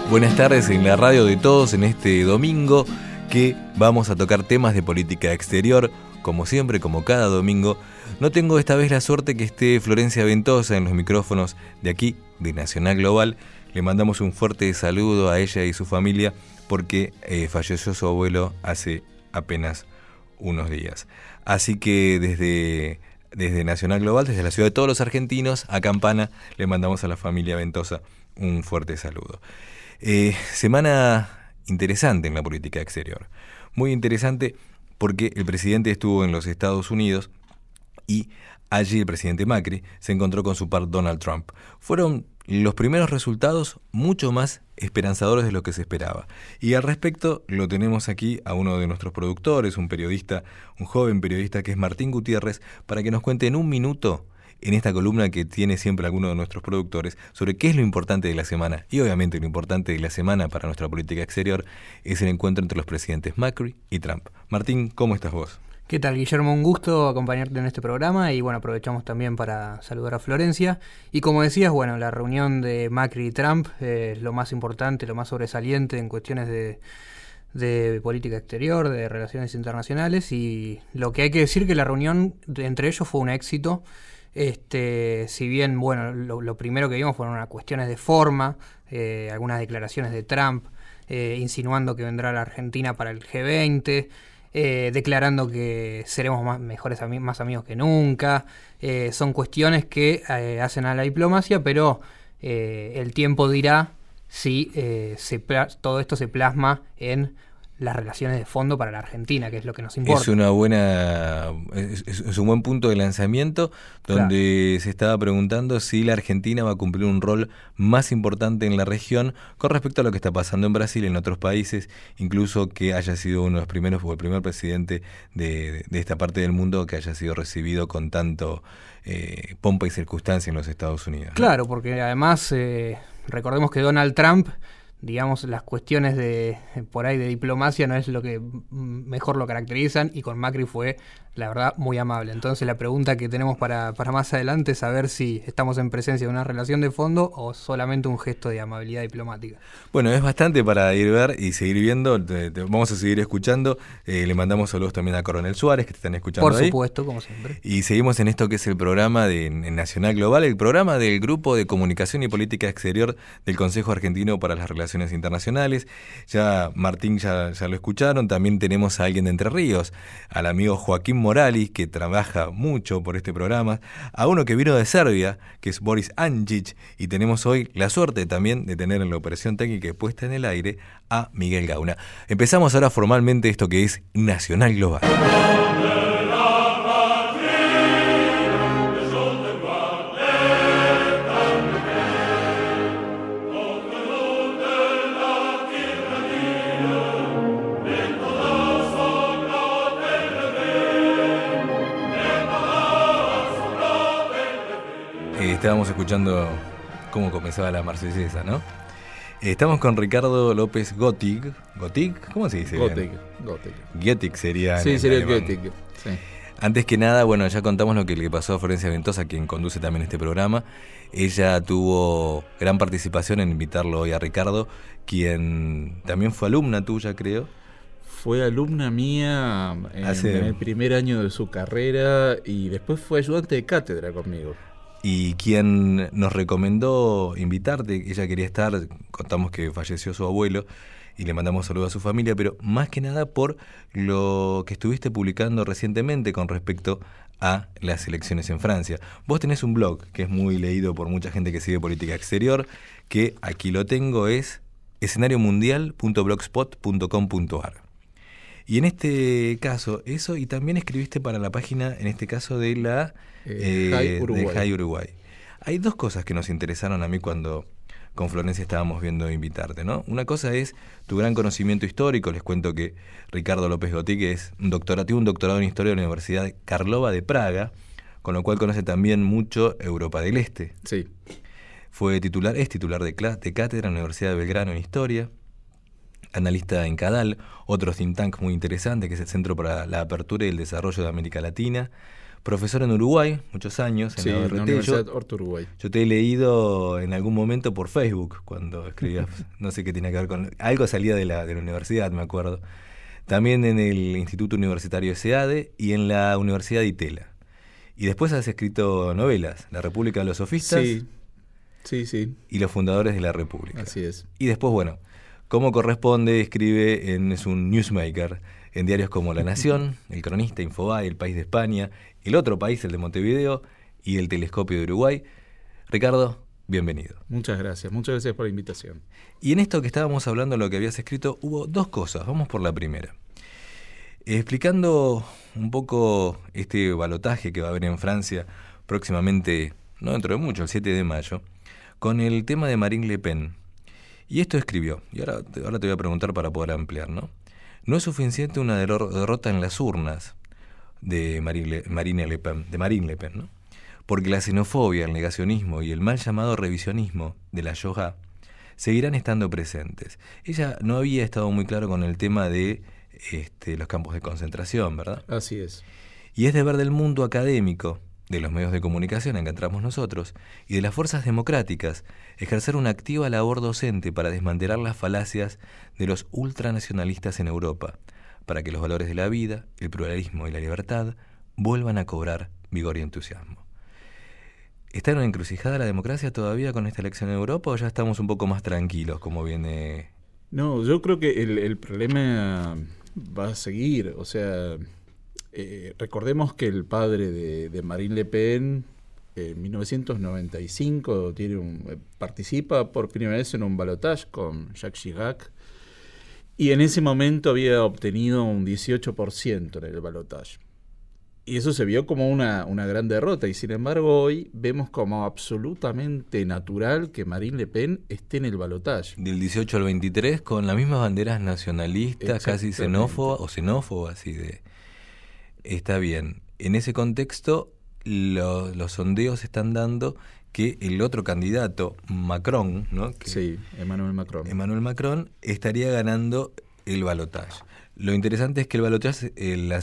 Buenas tardes en la radio de todos en este domingo que vamos a tocar temas de política exterior, como siempre, como cada domingo. No tengo esta vez la suerte que esté Florencia Ventosa en los micrófonos de aquí, de Nacional Global. Le mandamos un fuerte saludo a ella y su familia porque falleció su abuelo hace apenas unos días. Así que desde Nacional Global, desde la ciudad de todos los argentinos, a Campana, le mandamos a la familia Ventosa un fuerte saludo. Semana interesante en la política exterior. Muy interesante porque el presidente estuvo en los Estados Unidos y allí el presidente Macri se encontró con su par Donald Trump. Fueron los primeros resultados mucho más esperanzadores de lo que se esperaba. Y al respecto lo tenemos aquí a uno de nuestros productores, un periodista, un joven periodista que es Martín Gutiérrez, para que nos cuente en un minuto, en esta columna que tiene siempre alguno de nuestros productores, sobre qué es lo importante de la semana. Y obviamente lo importante de la semana para nuestra política exterior es el encuentro entre los presidentes Macri y Trump. Martín, ¿cómo estás vos? ¿Qué tal, Guillermo? Un gusto acompañarte en este programa y bueno, aprovechamos también para saludar a Florencia. Y como decías, bueno, la reunión de Macri y Trump es lo más importante, lo más sobresaliente en cuestiones de política exterior, de relaciones internacionales, y lo que hay que decir que la reunión entre ellos fue un éxito. Si bien, bueno, lo primero que vimos fueron unas cuestiones de forma, algunas declaraciones de Trump insinuando que vendrá a la Argentina para el G20, declarando que seremos más amigos que nunca. Son cuestiones que hacen a la diplomacia, pero el tiempo dirá si todo esto se plasma en las relaciones de fondo para la Argentina, que es lo que nos importa. Es un buen punto de lanzamiento, donde se estaba preguntando si la Argentina va a cumplir un rol más importante en la región con respecto a lo que está pasando en Brasil, en otros países, incluso que haya sido uno de los primeros o el primer presidente de esta parte del mundo que haya sido recibido con tanto pompa y circunstancia en los Estados Unidos, ¿no? Claro, porque además recordemos que Donald Trump, digamos, las cuestiones de diplomacia no es lo que mejor lo caracterizan, y con Macri fue, la verdad, muy amable. Entonces la pregunta que tenemos para más adelante es saber si estamos en presencia de una relación de fondo o solamente un gesto de amabilidad diplomática. Bueno, es bastante para ver y seguir viendo. Vamos a seguir escuchando. Le mandamos saludos también a Coronel Suárez, que te están escuchando. Por supuesto, como siempre. Y seguimos en esto que es el programa de Nacional Global, el programa del Grupo de Comunicación y Política Exterior del Consejo Argentino para las Relaciones Internacionales. Ya Martín ya lo escucharon. También tenemos a alguien de Entre Ríos, al amigo Joaquín Morales, que trabaja mucho por este programa, a uno que vino de Serbia, que es Boris Anjic, y tenemos hoy la suerte también de tener en la operación técnica y puesta en el aire a Miguel Gauna. Empezamos ahora formalmente esto que es Nacional Global. Estábamos escuchando cómo comenzaba la marsellesa, ¿no? Estamos con Ricardo López Gottig. ¿Gottig? ¿Cómo se dice? Gottig. Gottig sería. Sí, sería Gottig. Sí. Antes que nada, bueno, ya contamos lo que le pasó a Florencia Ventosa, quien conduce también este programa. Ella tuvo gran participación en invitarlo hoy a Ricardo, quien también fue alumna tuya, creo. Fue alumna mía en el primer año de su carrera y después fue ayudante de cátedra conmigo. Y quien nos recomendó invitarte, ella quería estar, contamos que falleció su abuelo y le mandamos saludos a su familia, pero más que nada por lo que estuviste publicando recientemente con respecto a las elecciones en Francia. Vos tenés un blog que es muy leído por mucha gente que sigue política exterior, que aquí lo tengo, es escenariomundial.blogspot.com.ar. Y en este caso, eso, y también escribiste para la página, en este caso de la Jai Uruguay. Hay dos cosas que nos interesaron a mí cuando con Florencia estábamos viendo invitarte, ¿no? Una cosa es tu gran conocimiento histórico. Les cuento que Ricardo López Gottig tiene un doctorado en Historia de la Universidad Karlova de Praga, con lo cual conoce también mucho Europa del Este. Sí. Es titular de cátedra en la Universidad de Belgrano en Historia. Analista en CADAL, otro think tank muy interesante que es el Centro para la Apertura y el Desarrollo de América Latina, profesor en Uruguay, muchos años, en la Universidad Horta Uruguay. Yo te he leído en algún momento por Facebook, cuando escribías, no sé qué tiene que ver con... Algo salía de la universidad, me acuerdo. También en el Instituto Universitario SEADE y en la Universidad de Itela. Y después has escrito novelas, La República de los Sofistas. Sí. Y Los Fundadores de la República. Así es. Y después, bueno, como corresponde, escribe es un newsmaker en diarios como La Nación, El Cronista, Infobae, El País de España, El Otro País, el de Montevideo, y El Telescopio de Uruguay. Ricardo, bienvenido. Muchas gracias por la invitación. Y en esto que estábamos hablando, lo que habías escrito, hubo dos cosas. Vamos por la primera. Explicando un poco este balotaje que va a haber en Francia próximamente, no dentro de mucho, el 7 de mayo, con el tema de Marine Le Pen. Y esto escribió, y ahora te voy a preguntar para poder ampliar, ¿no? No es suficiente una derrota en las urnas de Marine Le Pen, ¿no? Porque la xenofobia, el negacionismo y el mal llamado revisionismo de la Shoah seguirán estando presentes. Ella no había estado muy claro con el tema de los campos de concentración, ¿verdad? Así es. Y es deber del mundo académico, de los medios de comunicación en que entramos nosotros, y de las fuerzas democráticas, ejercer una activa labor docente para desmantelar las falacias de los ultranacionalistas en Europa, para que los valores de la vida, el pluralismo y la libertad vuelvan a cobrar vigor y entusiasmo. ¿Está en una encrucijada la democracia todavía con esta elección en Europa o ya estamos un poco más tranquilos como viene? No, yo creo que el problema va a seguir. O sea, recordemos que el padre de Marine Le Pen en 1995 participa por primera vez en un balotaje con Jacques Chirac y en ese momento había obtenido un 18% en el balotaje. Y eso se vio como una gran derrota. Y sin embargo hoy vemos como absolutamente natural que Marine Le Pen esté en el balotaje. Del 18 al 23 con las mismas banderas nacionalistas, casi xenófobas, así de... Está bien. En ese contexto los sondeos están dando que el otro candidato, Macron, ¿no? Emmanuel Macron, estaría ganando el balotaje. Lo interesante es que el balotaje,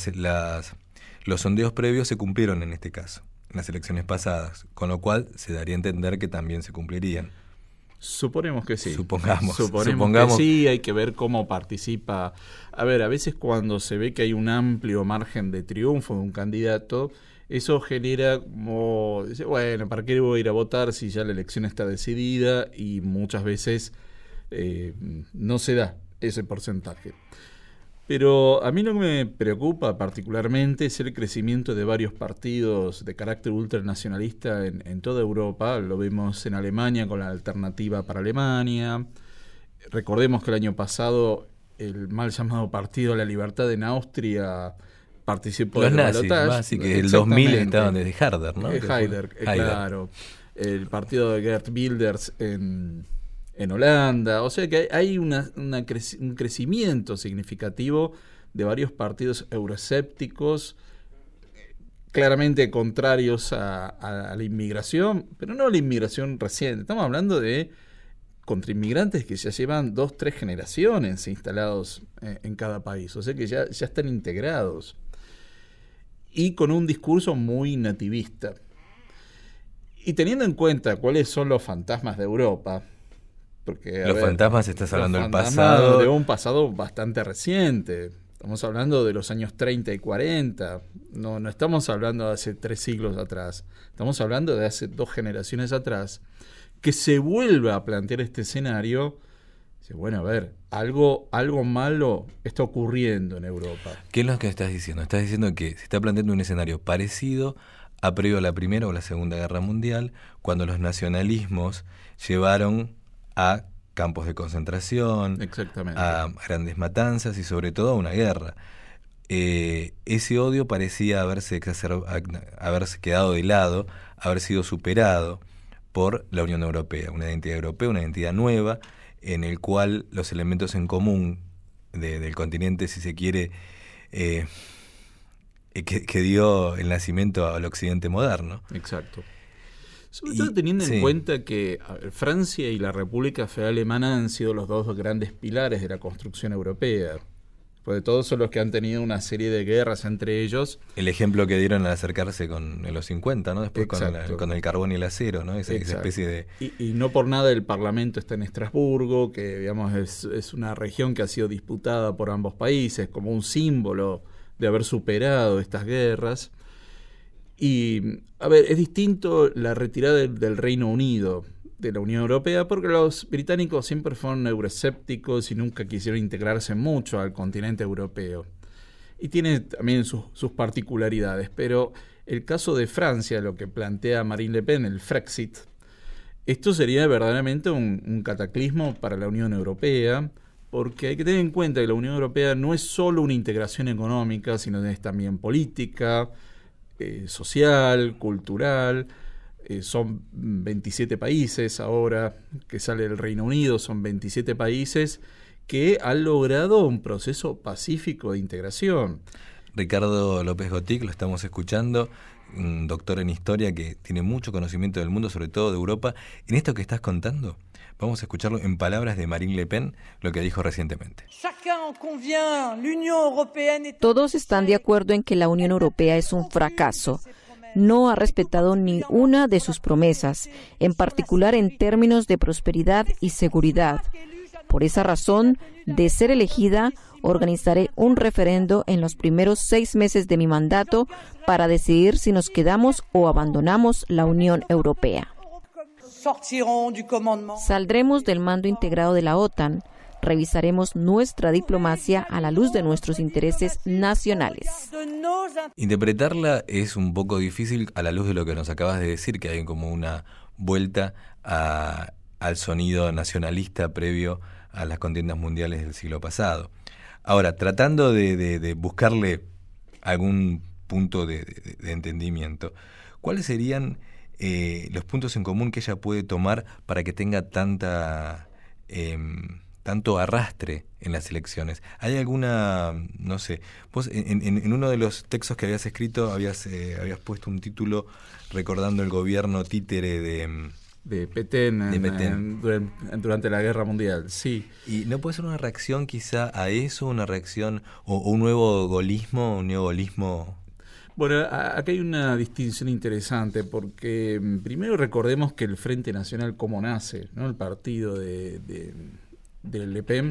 los sondeos previos se cumplieron en este caso, en las elecciones pasadas, con lo cual se daría a entender que también se cumplirían. Suponemos que sí. Supongamos que sí, hay que ver cómo participa. A ver, a veces cuando se ve que hay un amplio margen de triunfo de un candidato, eso genera como, bueno, ¿para qué voy a ir a votar si ya la elección está decidida? Y muchas veces no se da ese porcentaje. Pero a mí lo que me preocupa particularmente es el crecimiento de varios partidos de carácter ultranacionalista en toda Europa. Lo vemos en Alemania con la Alternativa para Alemania. Recordemos que el año pasado el mal llamado Partido de la Libertad en Austria participó del balotaje. Así que el 2000 estaban desde Herder, ¿no? Haider, claro. El partido de Geert Wilders en Holanda. O sea que hay un crecimiento significativo de varios partidos euroscépticos, claramente contrarios a la inmigración, pero no a la inmigración reciente. Estamos hablando de contrainmigrantes que ya llevan 2-3 generaciones instalados en cada país. O sea que ya están integrados. Y con un discurso muy nativista. Y teniendo en cuenta cuáles son los fantasmas de Europa, porque, fantasmas, estás hablando del pasado. De un pasado bastante reciente. Estamos hablando de los años 30 y 40. No estamos hablando de hace 3 siglos atrás. Estamos hablando de hace 2 generaciones atrás. Que se vuelva a plantear este escenario. Bueno, a ver, algo malo está ocurriendo en Europa. ¿Qué es lo que estás diciendo? Estás diciendo que se está planteando un escenario parecido a previo a la Primera o la Segunda Guerra Mundial, cuando los nacionalismos llevaron a campos de concentración, exactamente, a grandes matanzas y sobre todo a una guerra. Ese odio parecía haberse quedado de lado, haber sido superado por la Unión Europea, una identidad nueva, en el cual los elementos en común del continente, si se quiere, que dio el nacimiento al occidente moderno. Exacto. Sobre todo teniendo en cuenta que Francia y la República Federal Alemana han sido los 2 grandes pilares de la construcción europea. porque todos son los que han tenido una serie de guerras entre ellos. El ejemplo que dieron al acercarse en los 50, ¿no? Después con el carbón y el acero, ¿no? Esa especie de... Y no por nada el Parlamento está en Estrasburgo, que digamos es una región que ha sido disputada por ambos países como un símbolo de haber superado estas guerras. Y, a ver, es distinto la retirada del Reino Unido de la Unión Europea, porque los británicos siempre fueron euroescépticos y nunca quisieron integrarse mucho al continente europeo. Y tiene también sus particularidades, pero el caso de Francia, lo que plantea Marine Le Pen, el Frexit, esto sería verdaderamente un cataclismo para la Unión Europea, porque hay que tener en cuenta que la Unión Europea no es solo una integración económica, sino es también política, social, cultural. Son 27 países ahora que sale el Reino Unido, son 27 países que han logrado un proceso pacífico de integración. Ricardo López Gotic, lo estamos escuchando, un doctor en historia que tiene mucho conocimiento del mundo, sobre todo de Europa. En esto que estás contando, vamos a escucharlo en palabras de Marine Le Pen, lo que dijo recientemente. Todos están de acuerdo en que la Unión Europea es un fracaso. No ha respetado ni una de sus promesas, en particular en términos de prosperidad y seguridad. Por esa razón, de ser elegida, organizaré un referendo en los primeros 6 meses de mi mandato para decidir si nos quedamos o abandonamos la Unión Europea. Saldremos del mando integrado de la OTAN. Revisaremos nuestra diplomacia a la luz de nuestros intereses nacionales. Interpretarla es un poco difícil a la luz de lo que nos acabas de decir, que hay como una vuelta al sonido nacionalista previo a las contiendas mundiales del siglo pasado. Ahora, tratando de buscarle algún punto de entendimiento, ¿cuáles serían los puntos en común que ella puede tomar para que tenga tanto arrastre en las elecciones? ¿Hay alguna, no sé, vos en uno de los textos que habías escrito habías puesto un título recordando el gobierno títere de Petén, durante la Guerra Mundial, sí. ¿Y no puede ser una reacción quizá a eso, una reacción o un nuevo gaullismo, Bueno, acá hay una distinción interesante, porque primero recordemos que el Frente Nacional, ¿cómo nace? ¿No? El partido de Le Pen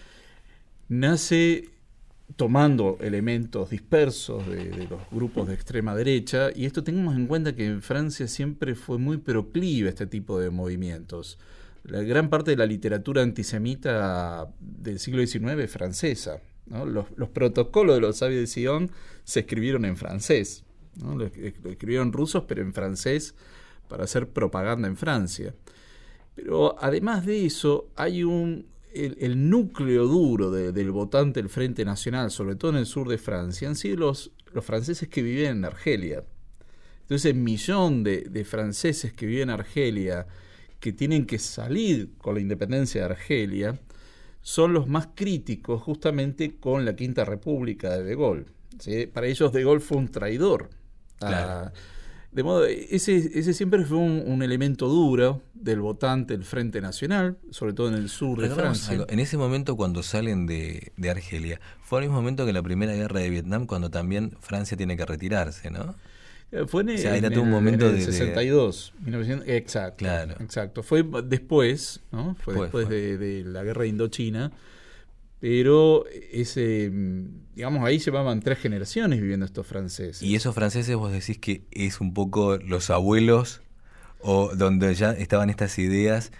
nace tomando elementos dispersos de los grupos de extrema derecha, y esto tengamos en cuenta que en Francia siempre fue muy proclive a este tipo de movimientos. La gran parte de la literatura antisemita del siglo XIX es francesa, ¿no? Los protocolos de los sabios de Sion se escribieron en francés, ¿no? Lo escribieron rusos, pero en francés, para hacer propaganda en Francia. Pero además de eso, hay el núcleo duro del votante del Frente Nacional, sobre todo en el sur de Francia, han sido los franceses que viven en Argelia. Entonces, el millón de franceses que viven en Argelia, que tienen que salir con la independencia de Argelia, son los más críticos justamente con la Quinta República de Gaulle. ¿Sí? Para ellos De Gaulle fue un traidor. Claro. De modo, ese siempre fue un elemento duro del votante del Frente Nacional, sobre todo en el sur de Francia. Algo. En ese momento, cuando salen de Argelia, fue al mismo momento que la Primera Guerra de Vietnam, cuando también Francia tiene que retirarse, ¿no? Fue en, o sea, era todo un momento en el 62, 1900, exacto. Claro. Exacto. Fue después, ¿no? Fue después de la Guerra de Indochina. Pero digamos, ahí llevaban 3 generaciones viviendo estos franceses. Y esos franceses vos decís que es un poco los abuelos, o donde ya estaban estas ideas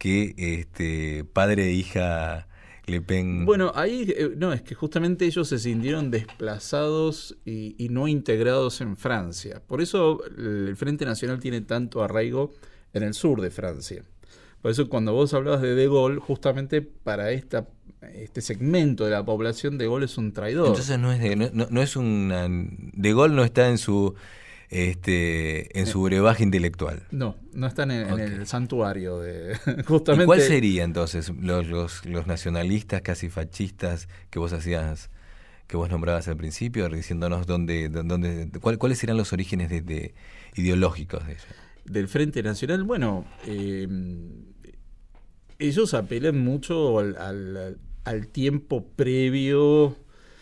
que padre e hija Le Pen... Bueno, ahí no, es que justamente ellos se sintieron desplazados y no integrados en Francia. Por eso el Frente Nacional tiene tanto arraigo en el sur de Francia. Por eso cuando vos hablabas de Gaulle, justamente para este segmento de la población, De Gaulle es un traidor. Entonces no es una... De Gaulle no está en su brebaje intelectual. No están en el santuario de justamente. ¿Y cuál sería entonces los nacionalistas casi fascistas que vos nombrabas al principio, diciéndonos cuáles serán los orígenes ideológicos de ellos? Del Frente Nacional, bueno, ellos apelan mucho al tiempo previo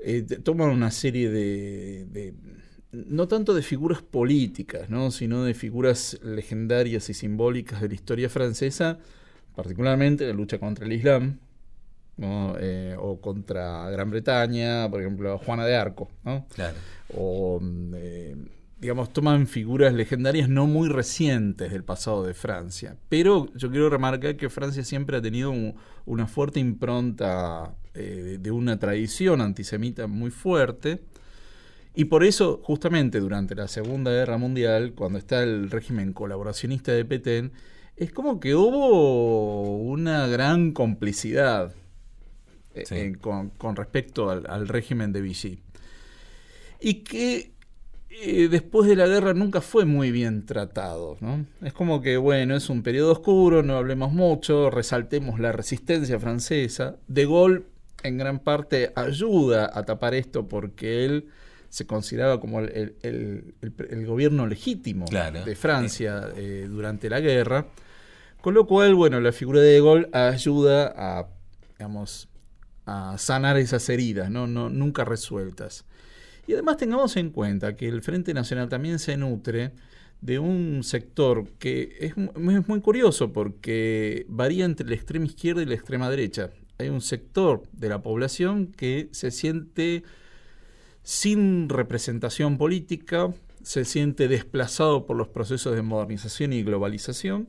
toman una serie de no tanto de figuras políticas, ¿no? Sino de figuras legendarias y simbólicas de la historia francesa, particularmente la lucha contra el Islam, ¿no? O contra Gran Bretaña, por ejemplo, Juana de Arco, ¿no? Claro. O, digamos, toman figuras legendarias no muy recientes del pasado de Francia. Pero yo quiero remarcar que Francia siempre ha tenido una fuerte impronta de una tradición antisemita muy fuerte. Y por eso, justamente durante la Segunda Guerra Mundial, cuando está el régimen colaboracionista de Pétain, es como que hubo una gran complicidad con respecto al régimen de Vichy. Y que después de la guerra nunca fue muy bien tratado, ¿no? Es como que, bueno, es un periodo oscuro, no hablemos mucho, resaltemos la resistencia francesa. De Gaulle, en gran parte, ayuda a tapar esto porque él se consideraba como el gobierno legítimo, claro, de Francia durante la guerra, con lo cual, bueno, la figura de Gaulle ayuda a, digamos, a sanar esas heridas, ¿no? Nunca resueltas. Y además tengamos en cuenta que el Frente Nacional también se nutre de un sector que es muy curioso porque varía entre la extrema izquierda y la extrema derecha. Hay un sector de la población que se siente sin representación política, se siente desplazado por los procesos de modernización y globalización,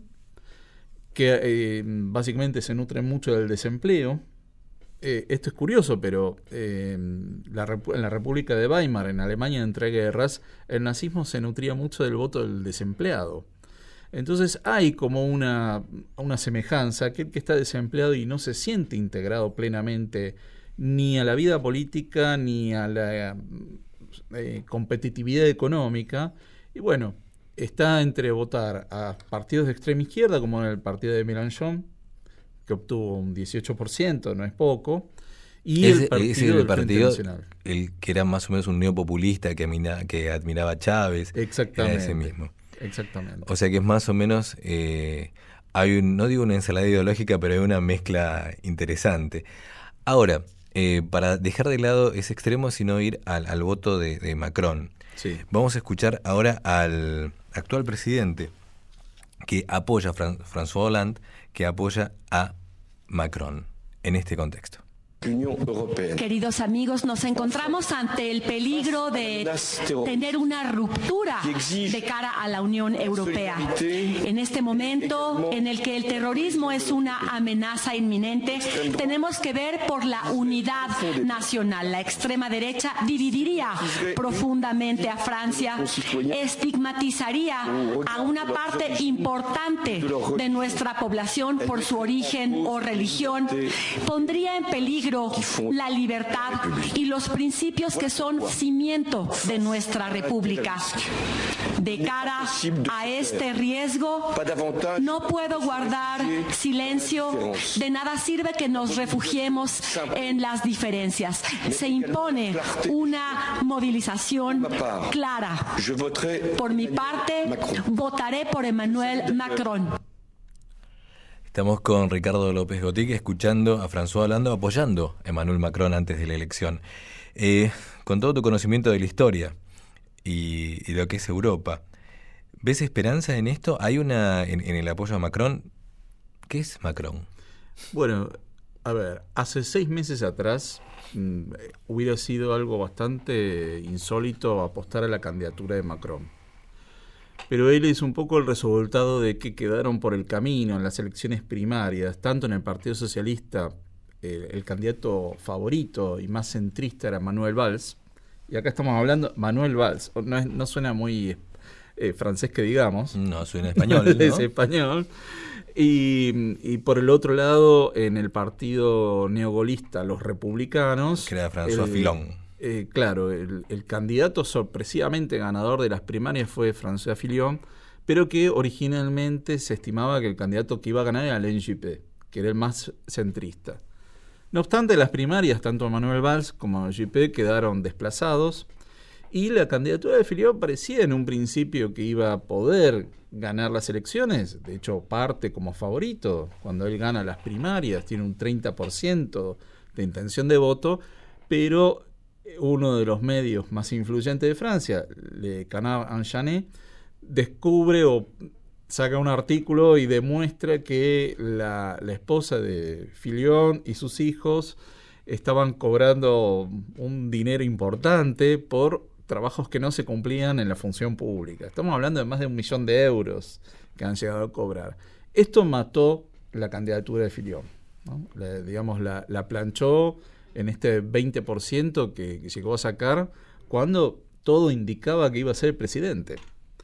que básicamente se nutre mucho del desempleo. Esto es curioso, pero en la República de Weimar, en Alemania entre guerras, el nazismo se nutría mucho del voto del desempleado. Entonces hay como una semejanza, aquel que está desempleado y no se siente integrado plenamente ni a la vida política ni a la competitividad económica, y bueno, está entre votar a partidos de extrema izquierda como el partido de Mélenchon, que obtuvo un 18%, no es poco, y el partido del Frente Nacional, el que era más o menos un neopopulista que admiraba a Chávez. Exactamente, era ese mismo. Exactamente. O sea que es más o menos, hay no digo una ensalada ideológica, pero hay una mezcla interesante. Ahora, para dejar de lado ese extremo, sino ir al voto de Macron. Sí. Vamos a escuchar ahora al actual presidente que apoya a François Hollande, que apoya a Macron en este contexto. Queridos amigos, nos encontramos ante el peligro de tener una ruptura de cara a la Unión Europea. En este momento en el que el terrorismo es una amenaza inminente, tenemos que ver por la unidad nacional. La extrema derecha dividiría profundamente a Francia, estigmatizaría a una parte importante de nuestra población por su origen o religión, pondría en peligro la libertad y los principios que son cimiento de nuestra república. De cara a este riesgo, no puedo guardar silencio. De nada sirve que nos refugiemos en las diferencias. Se impone una movilización clara. Por mi parte, votaré por Emmanuel Macron. Estamos con Ricardo López Gotique escuchando a François Hollande apoyando a Emmanuel Macron antes de la elección. Con todo tu conocimiento de la historia y lo que es Europa, ¿ves esperanza en esto? ¿Hay en el apoyo a Macron? ¿Qué es Macron? Bueno, a ver, hace 6 meses atrás hubiera sido algo bastante insólito apostar a la candidatura de Macron. Pero él es un poco el resultado de que quedaron por el camino en las elecciones primarias, tanto en el Partido Socialista, el candidato favorito y más centrista era Manuel Valls, y acá estamos hablando Manuel Valls, no suena muy francés que digamos. No, suena español, ¿no? Es español. Y por el otro lado, en el partido neogolista, los republicanos, que era François Fillon. Claro, el candidato sorpresivamente ganador de las primarias fue François Fillon, pero que originalmente se estimaba que el candidato que iba a ganar era Alain Juppé, que era el más centrista. No obstante, las primarias, tanto Manuel Valls como Juppé quedaron desplazados, y la candidatura de Fillon parecía en un principio que iba a poder ganar las elecciones. De hecho, parte como favorito. Cuando él gana las primarias, tiene un 30% de intención de voto, pero uno de los medios más influyentes de Francia, Le Canard Enchaîné, descubre o saca un artículo y demuestra que la esposa de Fillon y sus hijos estaban cobrando un dinero importante por trabajos que no se cumplían en la función pública. Estamos hablando de más de 1 millón de euros que han llegado a cobrar. Esto mató la candidatura de Fillon, ¿no? La planchó en este 20% que llegó a sacar cuando todo indicaba que iba a ser presidente.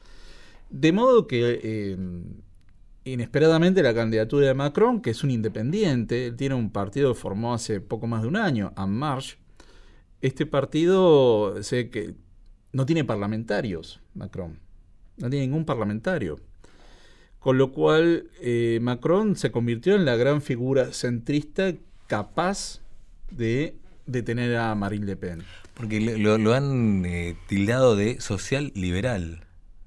De modo que inesperadamente la candidatura de Macron, que es un independiente, él tiene un partido que formó hace poco más de un año, En Marche. Este partido sé que no tiene parlamentarios, Macron, no tiene ningún parlamentario. Con lo cual Macron se convirtió en la gran figura centrista capaz de detener a Marine Le Pen. Porque lo han tildado de social liberal.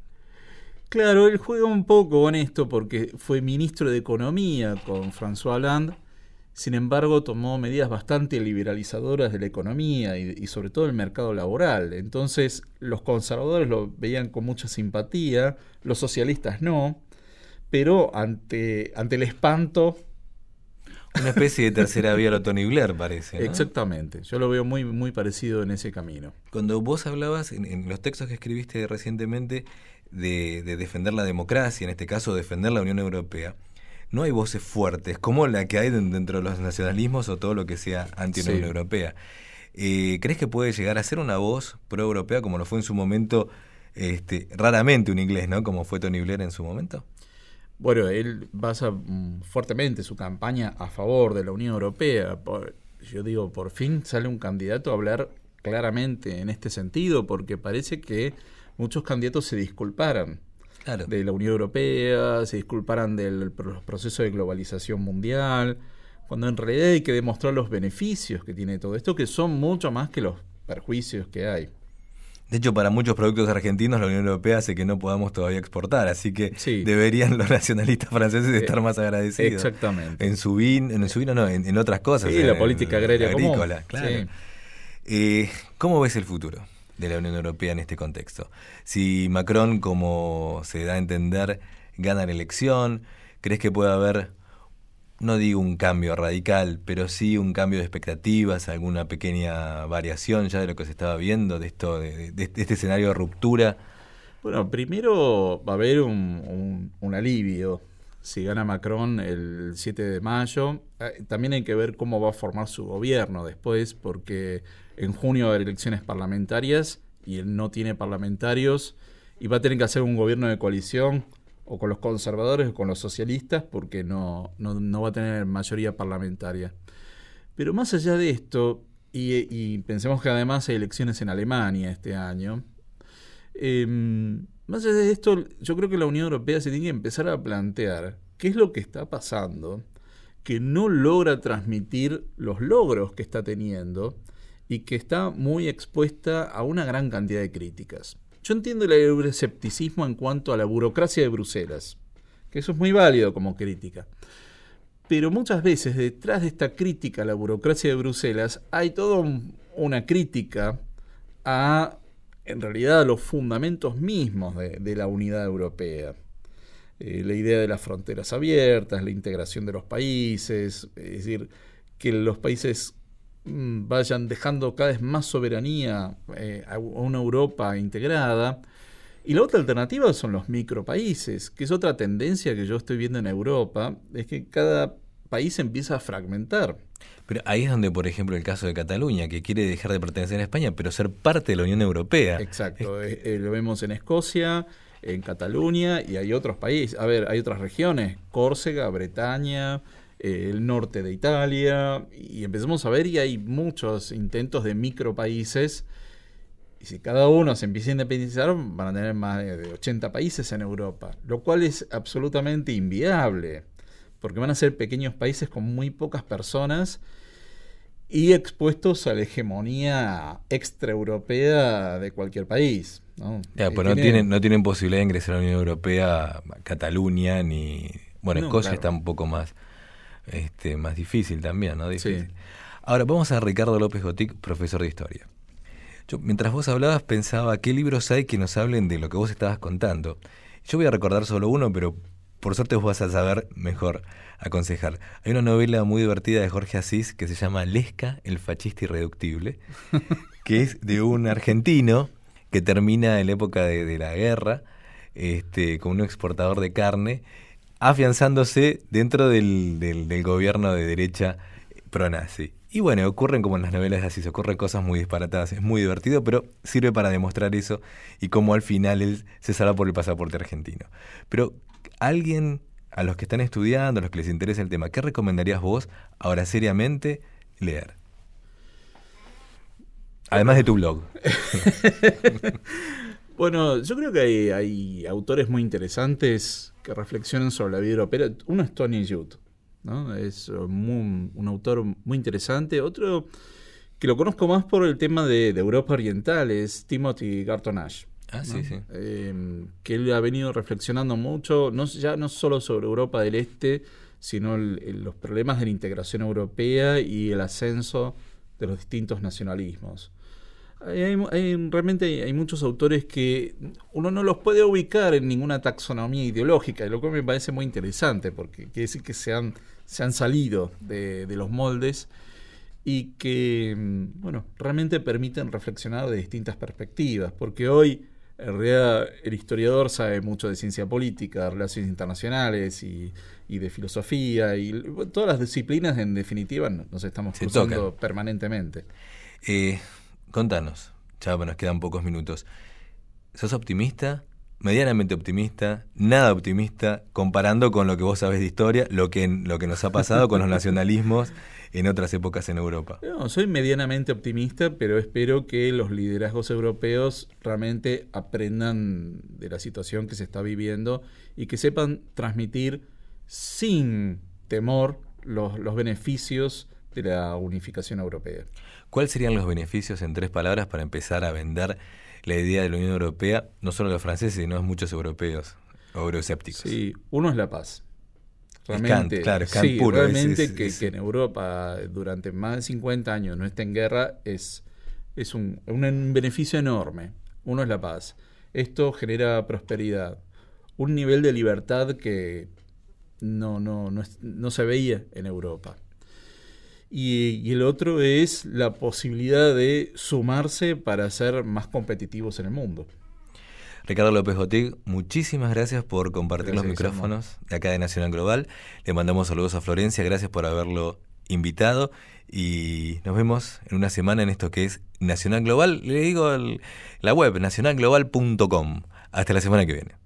Claro, él juega un poco con esto porque fue ministro de Economía con François Hollande, sin embargo tomó medidas bastante liberalizadoras de la economía y sobre todo el mercado laboral. Entonces los conservadores lo veían con mucha simpatía, los socialistas no, pero ante el espanto... Una especie de tercera vía a lo Tony Blair, parece, ¿no? Exactamente, yo lo veo muy, muy parecido en ese camino. Cuando vos hablabas en los textos que escribiste recientemente de defender la democracia, en este caso defender la Unión Europea, no hay voces fuertes como la que hay dentro de los nacionalismos o todo lo que sea anti-Unión Europea. ¿Crees que puede llegar a ser una voz pro-europea como lo fue en su momento, raramente un inglés, ¿no? Como fue Tony Blair en su momento? Bueno, él basa fuertemente su campaña a favor de la Unión Europea. Yo digo, por fin sale un candidato a hablar claramente en este sentido, porque parece que muchos candidatos se disculparan de la Unión Europea, se disculparan del proceso de globalización mundial, cuando en realidad hay que demostrar los beneficios que tiene todo esto, que son mucho más que los perjuicios que hay. De hecho, para muchos productos argentinos la Unión Europea hace que no podamos todavía exportar, así que deberían los nacionalistas franceses estar más agradecidos. Exactamente. En su vino no, en otras cosas. Sí, la política agraria agrícola, común. Claro. Sí. ¿Cómo ves el futuro de la Unión Europea en este contexto? Si Macron, como se da a entender, gana la elección, ¿crees que puede haber, no digo un cambio radical, pero sí un cambio de expectativas, alguna pequeña variación ya de lo que se estaba viendo, de esto, de este escenario de ruptura? Bueno, primero va a haber un alivio si gana Macron el 7 de mayo. También hay que ver cómo va a formar su gobierno después, porque en junio va a haber elecciones parlamentarias y él no tiene parlamentarios y va a tener que hacer un gobierno de coalición o con los conservadores o con los socialistas, porque no va a tener mayoría parlamentaria. Pero más allá de esto, y pensemos que además hay elecciones en Alemania este año, más allá de esto, yo creo que la Unión Europea se tiene que empezar a plantear qué es lo que está pasando, que no logra transmitir los logros que está teniendo y que está muy expuesta a una gran cantidad de críticas. Yo entiendo el euroescepticismo en cuanto a la burocracia de Bruselas, que eso es muy válido como crítica. Pero muchas veces detrás de esta crítica a la burocracia de Bruselas hay toda una crítica a, en realidad, a los fundamentos mismos de la unidad europea. La idea de las fronteras abiertas, la integración de los países, es decir, que los países vayan dejando cada vez más soberanía a una Europa integrada. Y la otra alternativa son los micropaíses, que es otra tendencia que yo estoy viendo en Europa, es que cada país empieza a fragmentar. Pero ahí es donde, por ejemplo, el caso de Cataluña, que quiere dejar de pertenecer a España, pero ser parte de la Unión Europea. Exacto, lo vemos en Escocia, en Cataluña, y hay otros países, hay otras regiones, Córcega, Bretaña, el norte de Italia, y empezamos a ver, y hay muchos intentos de micropaíses, y si cada uno se empieza a independizar, van a tener más de 80 países en Europa, lo cual es absolutamente inviable, porque van a ser pequeños países con muy pocas personas y expuestos a la hegemonía extraeuropea de cualquier país, ¿no? Pues no tienen posibilidad de ingresar a la Unión Europea Cataluña ni... Bueno, no, Escocia está un poco más difícil también, ¿no? Difícil. Sí. Ahora vamos a Ricardo López Gotic, profesor de Historia. Yo, mientras vos hablabas, pensaba qué libros hay que nos hablen de lo que vos estabas contando. Yo voy a recordar solo uno, pero por suerte vos vas a saber mejor aconsejar. Hay una novela muy divertida de Jorge Asís que se llama Lesca, el fascista irreductible, que es de un argentino que termina en la época de la guerra, como un exportador de carne, afianzándose dentro del gobierno de derecha pro-nazi. Y bueno, ocurren como en las novelas de Asís, ocurren cosas muy disparatadas, es muy divertido, pero sirve para demostrar eso y cómo al final él se salva por el pasaporte argentino. Pero alguien, a los que están estudiando, a los que les interesa el tema, ¿qué recomendarías vos ahora seriamente leer? Además de tu blog. Bueno, yo creo que hay autores muy interesantes que reflexionan sobre la vida europea. Uno es Tony Judt, ¿no? Es un autor muy interesante. Otro que lo conozco más por el tema de Europa Oriental es Timothy Garton Ash. Ah, ¿no? Sí. Que él ha venido reflexionando mucho, ya no solo sobre Europa del Este, sino los problemas de la integración europea y el ascenso de los distintos nacionalismos. Realmente hay muchos autores que uno no los puede ubicar en ninguna taxonomía ideológica, lo cual me parece muy interesante, porque quiere decir que se han salido de los moldes y que, bueno, realmente permiten reflexionar de distintas perspectivas, porque hoy en realidad el historiador sabe mucho de ciencia política, de relaciones internacionales y de filosofía, y todas las disciplinas en definitiva nos estamos cruzando permanentemente. Contanos, Chapa, nos quedan pocos minutos. ¿Sos optimista? ¿Medianamente optimista? ¿Nada optimista? Comparando con lo que vos sabés de historia, lo que nos ha pasado con los nacionalismos en otras épocas en Europa. No, soy medianamente optimista, pero espero que los liderazgos europeos realmente aprendan de la situación que se está viviendo y que sepan transmitir sin temor los beneficios de la unificación europea. ¿Cuáles serían los beneficios, en 3 palabras, para empezar a vender la idea de la Unión Europea, no solo a los franceses, sino a muchos europeos o euroescépticos? Sí, uno es la paz. Realmente, Kant puro. Realmente que en Europa durante más de 50 años no esté en guerra es un beneficio enorme. Uno es la paz. Esto genera prosperidad. Un nivel de libertad que no se veía en Europa. Y el otro es la posibilidad de sumarse para ser más competitivos en el mundo. Ricardo López Botig, muchísimas gracias por compartir los micrófonos de acá de Nacional Global. Le mandamos saludos a Florencia, gracias por haberlo invitado y nos vemos en una semana en esto que es Nacional Global. Le digo la web, nacionalglobal.com. Hasta la semana que viene.